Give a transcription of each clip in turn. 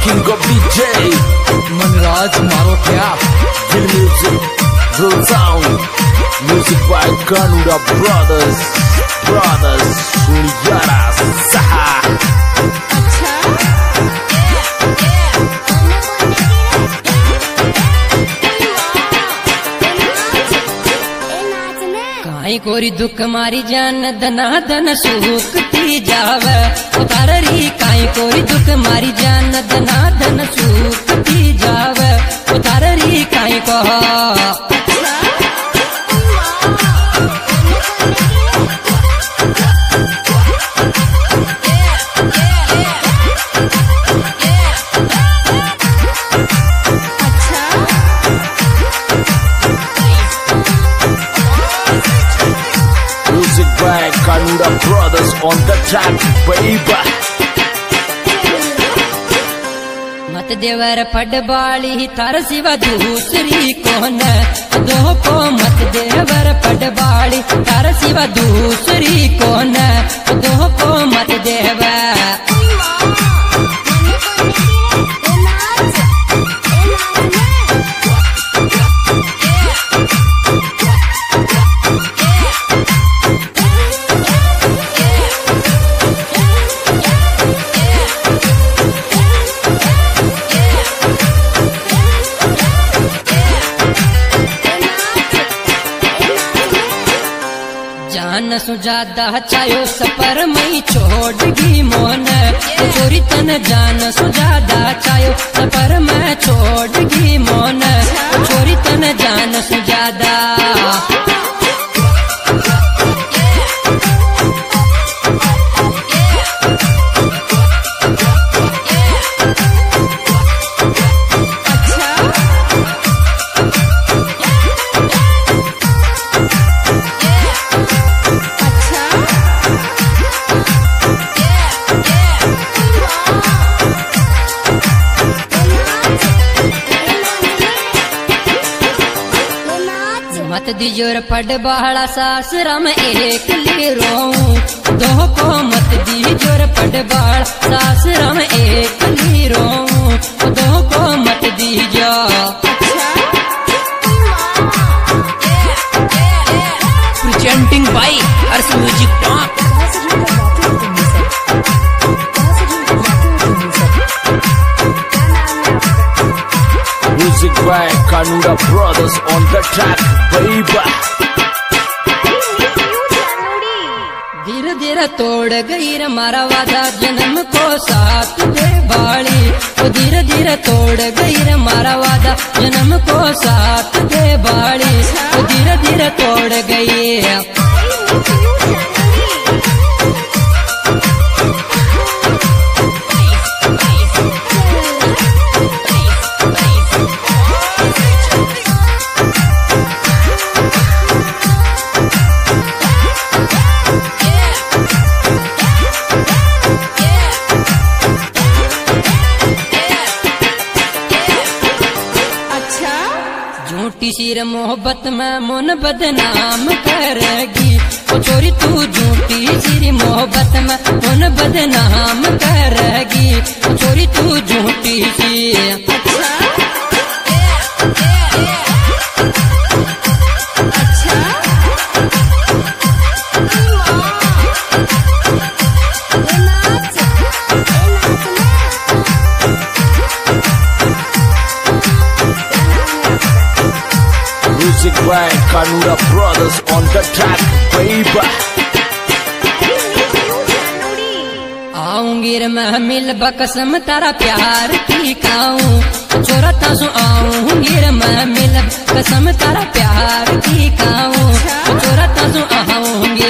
king of DJ Manraj Maro Kya Gil Music Real Sound Music by Kanuda Brothers Sunyara Saha काई कोरी दुख मारी जान दना दन सुखती जावे उतारी काई कोरी दुख मारी जान दना दन सुखती जावे उतारी काई को Music by Kanuda Brothers on the track, baby. मत देवर पडबाली तार सिवा दूसरी कौन दो को मत देवर पडबाली तार सिवा दूसरी कौन दो को मत देवर जान सुजादा चायो सपर मई छोड़गी मोन चोरी तन जान सुजादा चायो सपर मैं छोड़गी मोन चोरी तन जान सुजादा मत दिजोर पड बहला सासरा में एक ले रोऊं दो को मत दिजोर पड बहला सासरा में एक ले रोऊं दो को मत दीजो presenting by Ars Music Talk. Music by Kanuda Brothers on the track, baby. धीरे धीरे तोड़ गई रे मारा वादा जन्म को साथ दे बाली धीरे धीरे तोड़ गई रे मारा वादा जन्म को साथ दे बाली धीरे धीरे तोड़ गई झूठी सिर मोहब्बत में मन बदनाम करेगी ओ चोरी तू झूठी सिर मोहब्बत में मन बदनाम करेगी ओ चोरी तू झूठी सी Music by Kanuda Brothers on the track, baby. आऊंगी रे मैं मिल बकसम तारा प्यार की खाऊं छोरा तासु आऊंगी रे मैं मिल कसम तारा प्यार की खाऊं छोरा तासु आऊंगी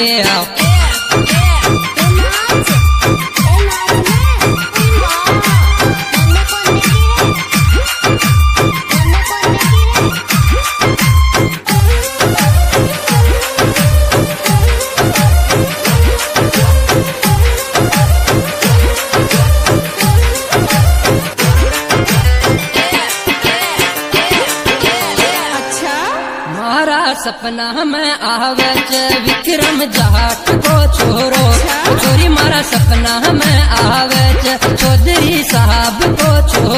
सपना में आवे विक्रम जाट को छोरो चोरी मारा सपना में आवे चौधरी साहब को छोरो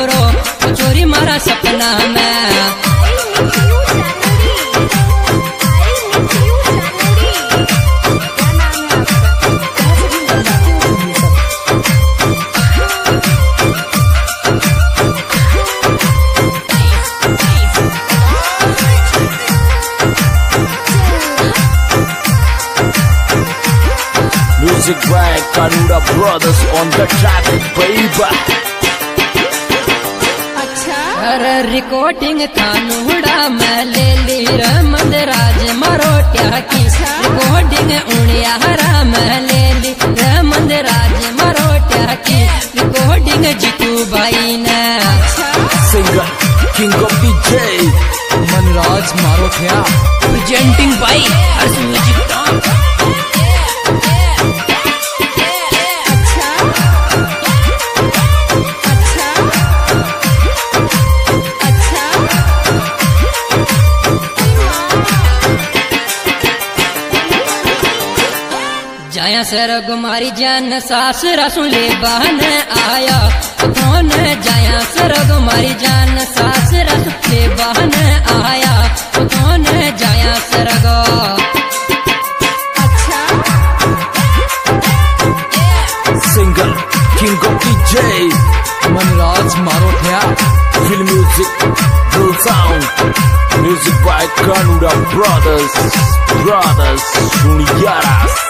Music by Kanuda Brothers on the track, baby. अरे रिकॉर्डिंग कानूड़ा मैं ले ली रमन राज मरोटिया की रिकॉर्डिंग उड़िया हरा मैं ले ली रमन राज मरोटिया की रिकॉर्डिंग जीतू भाई ने Singer, King of DJ, Manraj मारोटिया presenting by Ars Music Top. जाया सर गुमारी जान सास रसुन ले बहन आया कौन जाया सर गुमारी जान सास रसुन ले बहन आया कौन जाया सर गो Singer, King of DJ, Manraj मारोटिया Feel Music, Real Sound. Music by Kanuda Brothers, Sunyaras.